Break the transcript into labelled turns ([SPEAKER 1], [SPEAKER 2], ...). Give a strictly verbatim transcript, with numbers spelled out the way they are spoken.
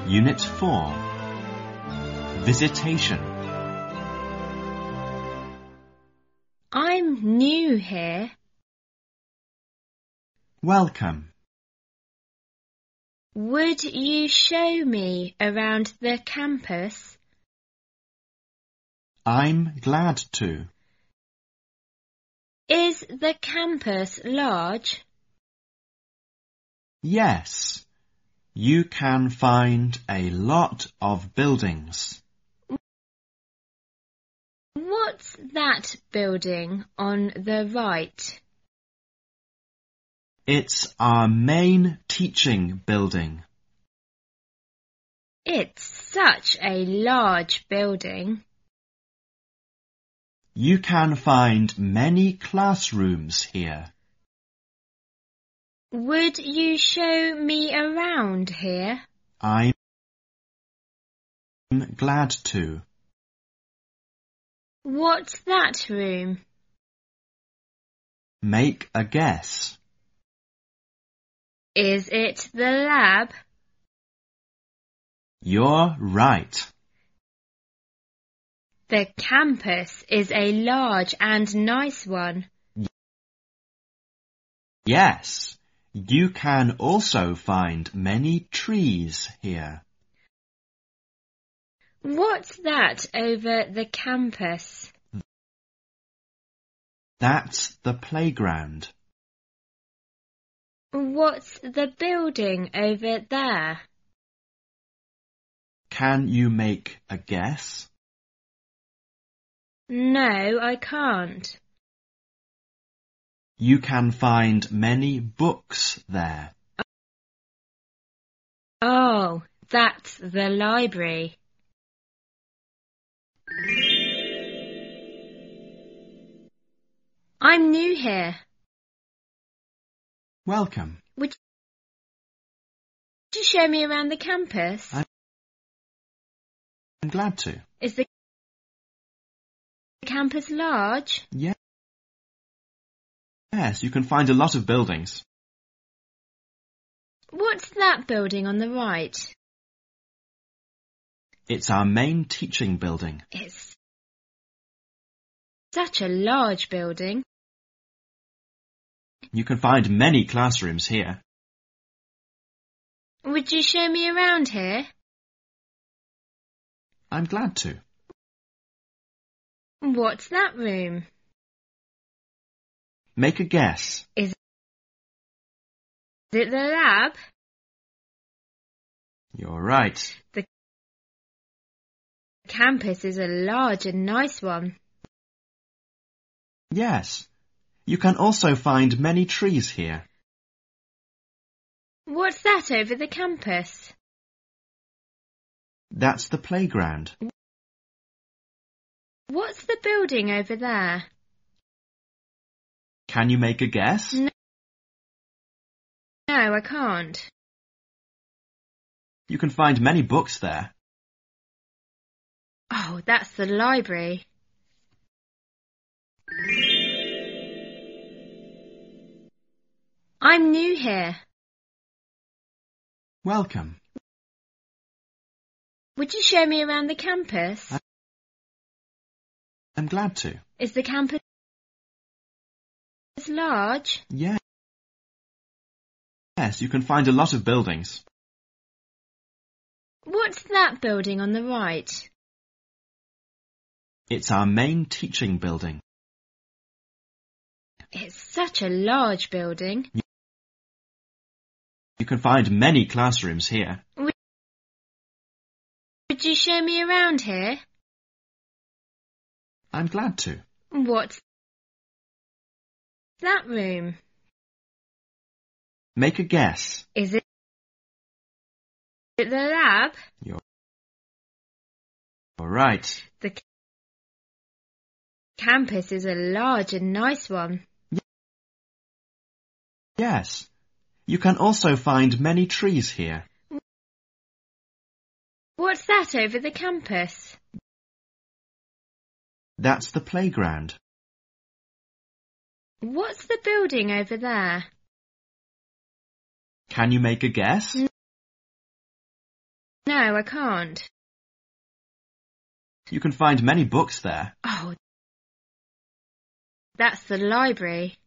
[SPEAKER 1] Unit four. Visitation.
[SPEAKER 2] I'm new here.
[SPEAKER 1] Welcome.
[SPEAKER 2] Would you show me around the campus?
[SPEAKER 1] I'm glad to.
[SPEAKER 2] Is the campus large?
[SPEAKER 1] Yes. You can find a lot of buildings.
[SPEAKER 2] What's that building on the right?
[SPEAKER 1] It's our main teaching building.
[SPEAKER 2] It's such a large building.
[SPEAKER 1] You can find many classrooms here.
[SPEAKER 2] Would you show me around here?
[SPEAKER 1] I'm glad to.
[SPEAKER 2] What's that room?
[SPEAKER 1] Make a guess.
[SPEAKER 2] Is it the lab?
[SPEAKER 1] You're right.
[SPEAKER 2] The campus is a large and nice one.
[SPEAKER 1] Yes. You can also find many trees here.
[SPEAKER 2] What's that over the campus?
[SPEAKER 1] That's the playground.
[SPEAKER 2] What's the building over there?
[SPEAKER 1] Can you make a guess?
[SPEAKER 2] No, I can't.
[SPEAKER 1] You can find many books there.
[SPEAKER 2] Oh, that's the library. I'm new here.
[SPEAKER 1] Welcome.
[SPEAKER 2] Would you show me around the campus?
[SPEAKER 1] I'm glad to.
[SPEAKER 2] Is the campus large?
[SPEAKER 1] Yeah. Yes, you can find a lot of buildings.
[SPEAKER 2] What's that building on the right?
[SPEAKER 1] It's our main teaching building.
[SPEAKER 2] It's such a large building.
[SPEAKER 1] You can find many classrooms here.
[SPEAKER 2] Would you show me around here?
[SPEAKER 1] I'm glad to.
[SPEAKER 2] What's that room?
[SPEAKER 1] Make a guess.
[SPEAKER 2] Is it the lab?
[SPEAKER 1] You're right.
[SPEAKER 2] The campus is a large and nice one.
[SPEAKER 1] Yes. You can also find many trees here.
[SPEAKER 2] What's that over the campus?
[SPEAKER 1] That's the playground.
[SPEAKER 2] What's the building over there?
[SPEAKER 1] Can you make a guess?
[SPEAKER 2] No, no, I can't.
[SPEAKER 1] You can find many books there.
[SPEAKER 2] Oh, that's the library. I'm new here.
[SPEAKER 1] Welcome.
[SPEAKER 2] Would you show me around the campus?
[SPEAKER 1] I'm glad to.
[SPEAKER 2] Is the campus large?
[SPEAKER 1] Yeah. Yes, you can find a lot of buildings.
[SPEAKER 2] What's that building on the right?
[SPEAKER 1] It's our main teaching building.
[SPEAKER 2] It's such a large building.
[SPEAKER 1] You can find many classrooms here.
[SPEAKER 2] Would you show me around here?
[SPEAKER 1] I'm glad to.
[SPEAKER 2] What's that room?
[SPEAKER 1] Make a guess.
[SPEAKER 2] Is it the lab?
[SPEAKER 1] You're all right.
[SPEAKER 2] The campus is a large and nice one.
[SPEAKER 1] Yes. You can also find many trees here.
[SPEAKER 2] What's that over the campus?
[SPEAKER 1] That's the playground.
[SPEAKER 2] What's the building over there?
[SPEAKER 1] Can you make a guess?
[SPEAKER 2] No, I can't.
[SPEAKER 1] You can find many books there.
[SPEAKER 2] Oh, that's the library.